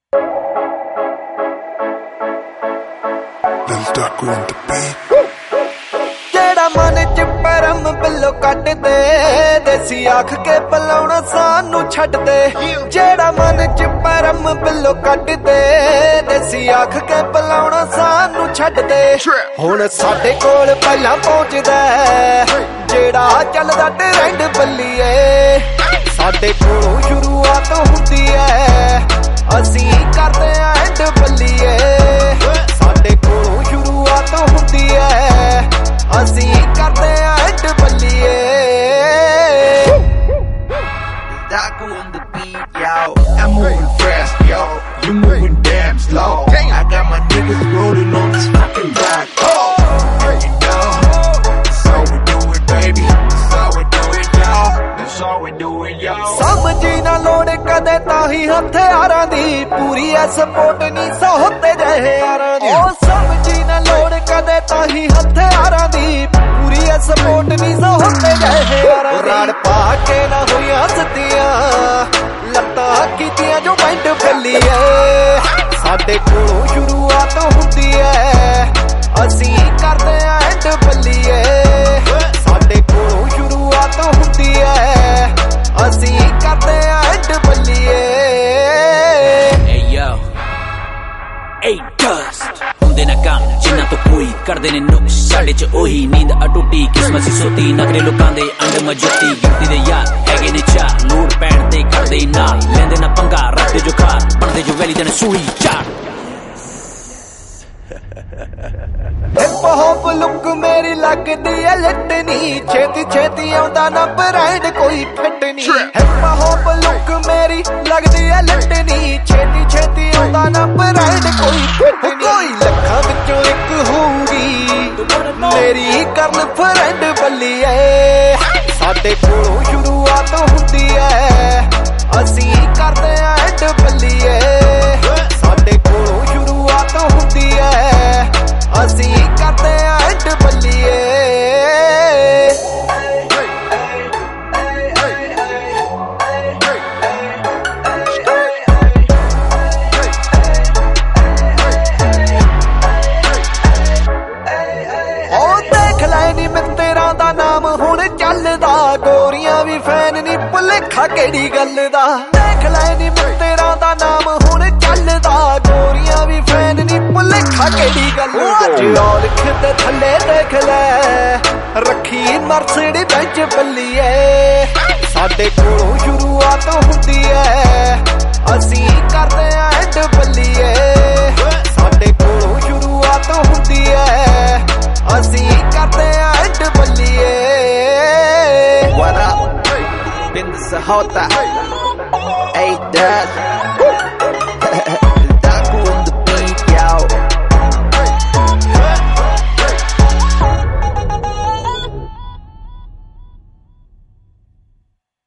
जेड़ा मन च परम बिल्लो कट दे देसी आख के पलाउणा सानू छड्ड दे जेड़ा मन च परम बिल्लो कट दे देसी आख के पलाउणा सानू छड्ड दे हुण साडे कोल पहला पहुंचदा जेड़ा चलदा ट्रेंड बल्लीए साडे कोलों शुरुआत हुंदी है असीं करदे आ एंड बल्लीए साडे कोलों शुरुआत हुंदी है असीं करदे आ एंड बल्लीए Daco on the beat, yo. I'm moving fast, yo. You moving damn slow. I got my niggas rolling on this fucking block. And you know, that's how we do it, baby. That's how we do it, yo. That's how we do it, yo. समझी ना लोड़ कदे ताही हथियारां दी पूरी ऐ support नी सोहते जहे यारां दी ओ समझी ना लोड़ कदे ताही हथियारां दी पूरी ऐ सपोर्ट नी सोहते जहे यारां दी राड़ पा के ना होइयां सतियां लत्तां कीतियां जो बैंड बल्लीए साडे कोलों शुरुआत हुंदी है असीं करदे आ एंड बल्लीए साडे कोलों शुरुआत हुंदी है असीं करदे आ एंड बल्लीए Hey yo, hey dust ਹੁੰਦੇ ਨਾ ਕੰਮ ਜਿੰਨਾ ਤੋਂ ਕੋਈ ਕਰਦੇ ਨੇ ਨੁਕਸ ਸਾਡੇ ਚ ਉਹੀ ਨੀਂਦ ਅਟੁੱਟੀ ਕਿਸਮਤ ਸੀ ਸੋਤੀ ਨਗਰੇ ਲੋਕਾਂ ਦੇ ਅੰਡ ਮਜੁੱਤੀ ਗਿਣਤੀ ਦੇ ਯਾਰ ਹੈਗੇ ਨੇ ਚਾਰ ਲੋੜ ਪੈਣ ਤੇ ਕਰਦੇ ਨਾਲ ਲੈਂਦੇ ਨਾ ਪੰਗਾ ਰੱਖਦੇ ਜੋ ਖਾਰ ਬਣਦੇ ਜੋ ਵੈਲੀ ਦੇ ਸੂਈ ਚਾਰ हिप हॉप लुक मेरी लगदी है लिटनी छेती छेती आउंदा ना ब्रांड कोई फिटनी हिप हॉप लुक मेरी लगदी है लिटनी छेती छेती आउंदा ना ब्रांड कोई फिटनी कोई लखां विचों इक होऊगी मेरी गर्ल फ्रेंड बल्लीए साडे कोलों शुरुआत हुंदी है असीं करदे आ एंड बल्लीए साडे कोलों शुरुआत हुंदी है असीं करदे आ एंड बल्लीए ओ देख लैनी मित्तरां दा नाम हुण चलदा गोरियां भी फैन नी भुलेखा केड़ी गल दा देख लैनी मित्तरां दा नाम हुण चलदा गोरियां भी फैन नी भुलेखा केड़ी गल दा लिख ते थल्ले देख लै रखी मर्सिडी बेंच बल्लीए साडे कोलों शुरुआत हुंदी है असीं करदे आ एंड बल्लीए साडे कोलों शुरुआत हुंदी है असीं करदे आ एंड बल्लीए What up? Been the Sahota. Hey, dad.